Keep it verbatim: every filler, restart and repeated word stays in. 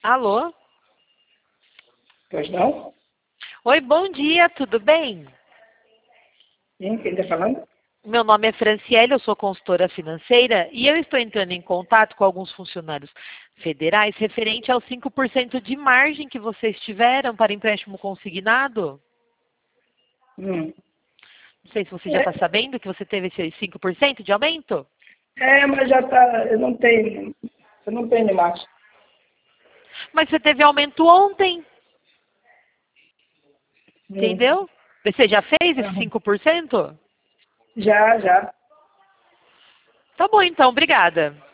Alô? Pois não? Oi, bom dia, tudo bem? Sim, quem está falando? Meu nome é Franciele, eu sou consultora financeira e eu estou entrando em contato com alguns funcionários federais referente aos cinco por cento de margem que vocês tiveram para empréstimo consignado. Hum. Não sei se você já está É, sabendo que você teve esses cinco por cento de aumento. é, mas já está, eu não tenho, eu não tenho mais. Mas você teve aumento ontem, Hum. entendeu? Você já fez esse Aham. cinco por cento? Já, já. Tá bom então, obrigada.